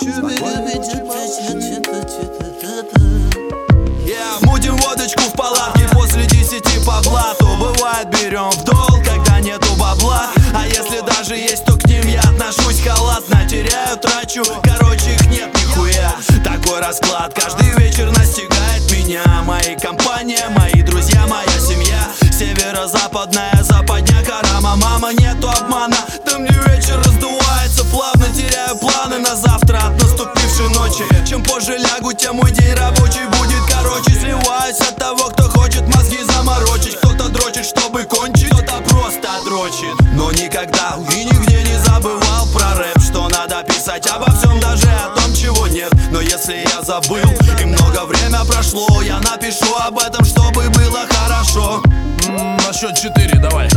Мутим водочку в палатке после 10 по блату. Бывает, берем в долг, когда нету бабла. А если даже есть, то к ним я отношусь халатно. Теряю, трачу, короче, их нет нихуя. Такой расклад каждый вечер настигает меня. Мои компания, мои друзья, моя семья. Северо-западная западня, карама, мама, нету обмана. Там мне вечер раздувается, плавно теряю планы на завтра от наступившей ночи. Чем позже лягу, тем мой день рабочий будет короче. Сливаюсь от того, кто хочет мозги заморочить. Кто-то дрочит, чтобы кончить, кто-то просто дрочит. Но никогда и нигде не забывал про рэп, что надо писать обо всем, даже о том, чего нет. Но если я забыл и много время прошло, я напишу об этом, чтобы было хорошо. На счет 4, давай.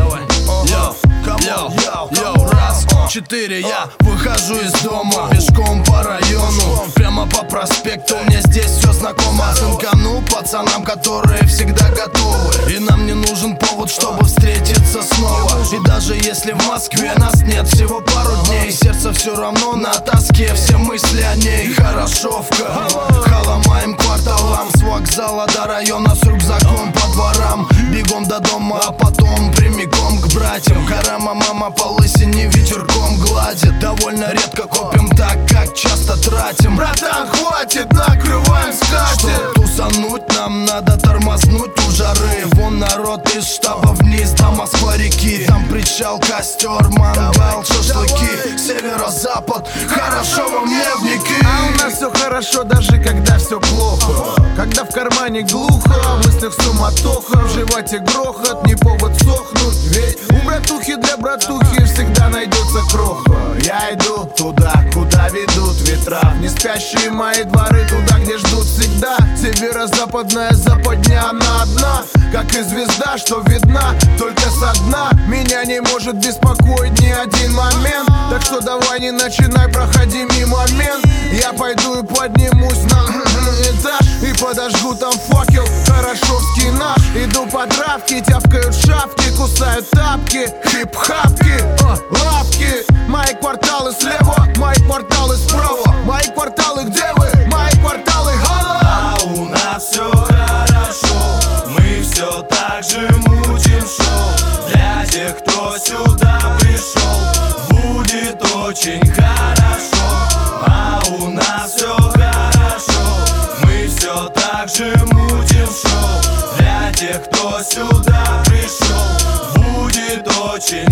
Йоу, раз, 4, я выхожу из дома пешком по району, прямо по проспекту. Мне здесь все знакомо. Цинкану пацанам, которые всегда готовы. И нам не нужен повод, чтобы встретиться снова. И даже если в Москве нас нет всего пару дней, сердце все равно на тоске, все мысли о ней. Хорошовка, халомаем кварталам, с вокзала до района с рюкзаком по дворам. Бегом до дома, а потом прямиком к братьям. Карама, мама по лысине ветерком гладит. Довольно редко копим так, как часто тратим. Братан, хватит, накрываем скатерть. Чтоб тусануть, нам надо тормознуть у жары. Вон народ из штаба вниз до Москва-реки. Там причал, костер, мангал, шашлыки. Северо-запад, хорошо во мне вники. А у нас все хорошо, даже когда все плохо. Когда в кармане глухо, в мыслях суматоха, в животе грохот, не повод сохнуть. Ведь у братухи для братухи всегда найдется кроха. Я иду туда, куда ведут ветра, не спящие мои дворы, туда, где ждут всегда. Северо-западная западня, она одна, как и звезда, что видна только со дна. Меня не может беспокоить ни один момент, так что давай не начинай, проходи мимо мент. Я пойду и поднимусь на этаж и подожгу там факел, хорошовский наш. Иду по травке, тявкают шапки, кусают тапки, хип-хапки, лапки. Мои кварталы слева, мои кварталы справа. Мои кварталы, где вы? Мои кварталы, хала. А у нас все хорошо, мы все так же мутим шоу. Для тех, кто сюда пришел, будет очень хорошо. А у нас все хорошо, мы все так же мутим шоу. Для тех, кто сюда пришел, будет очень